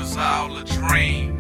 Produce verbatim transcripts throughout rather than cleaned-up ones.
was all a dream.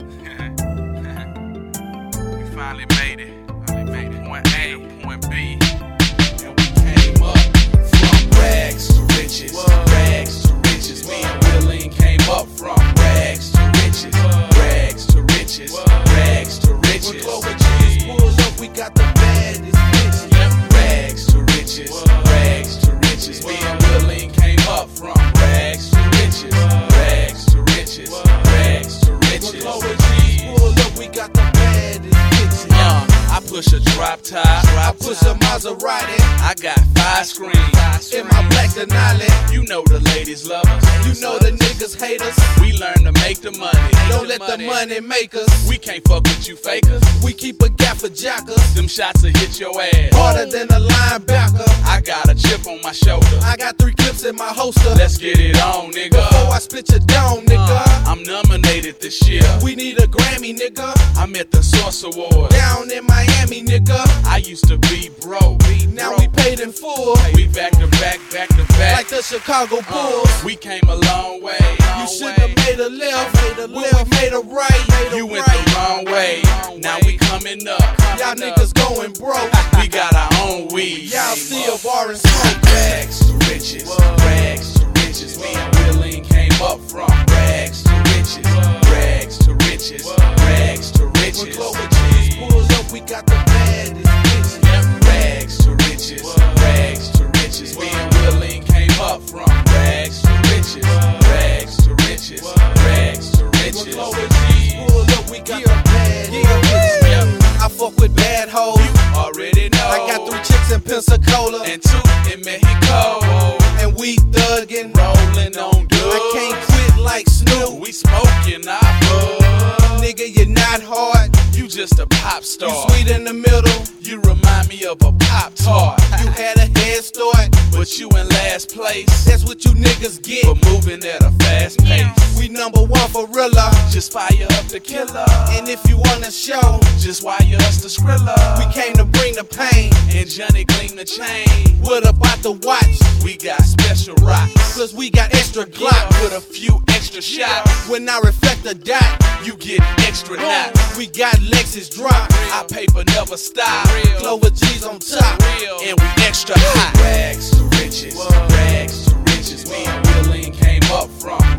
We finally made it. Finally made it. Point A to point B. And we came up from rags to riches. Rags to riches. Me and Willie came up from rags to riches. Rags to riches. Rags to riches. When Clover G's pulled up, we got the baddest bitches. Yep. Rags to riches. Rags to riches. Me and Willie came up from rags to riches. Rags to riches. Rags to riches. When Clover G's pulled up, we got the baddest bitches. Uh, I push a drop top. I push a Maserati. I got five screens in my black Denali. You know the ladies love us. You know the niggas hate us. We learn to make the money. Don't let the money make us. We can't fuck with you fakers. We keep a gap for jackers. Them shots will hit your ass harder than a linebacker. I got a chip on my shoulder. I got three clips in my holster. Let's get it on, nigga. Before I split your dome, nigga. Uh, I'm nominated this year. We need a Grammy, nigga. I'm at the Source Awards down in Miami, nigga. I used to be broke. Now we paid in full. We back to back, back to back, like the Chicago Bulls. Uh, we came a long way. Long you shouldn't have made a left. Made a left. We made a right. Made a you went right. the wrong way. Wrong now way. We coming up. Coming Y'all up. Niggas going broke. We got our own weed. Y'all still barring smoke. Rags to riches. Rags to riches. Me and Willie came up from rags to riches. Rags to riches. Rags to riches. When Clover G's pulled up, we got the baddest bitches. Yep. Rags to riches. Rags to riches. Me and Willie came up from rags to riches. Rags to riches. Rags to riches. When Clover G's pulled up, we got the baddest bitches. Yep. I fuck with bad hoes. You already know. I got three chicks in Pensacola and two in Mexico. And we thuggin', rollin' on dubs. I can't quit like Snoop. We smoking our bud. Nigga, you're not hard. You just a pop star. You sweet in the middle. You remind me of a Pop Tart. You had a head start, but you in last place. That's what you niggas get for moving at a fast pace. We number one for Rilla. Just fire up the killer. And if you wanna show, just wire us the Skrilla. We came to bring the pain, and Johnny gleam the chain. What about the watch? We got special rocks. Cause we got extra Glock with a few extra shots. When I reflect the dot, you get extra knots. We got Lexus drop. Our paper never stop. Clover G's on top. And we extra hot. Rags to riches. Rags to riches. Me and Willie came up from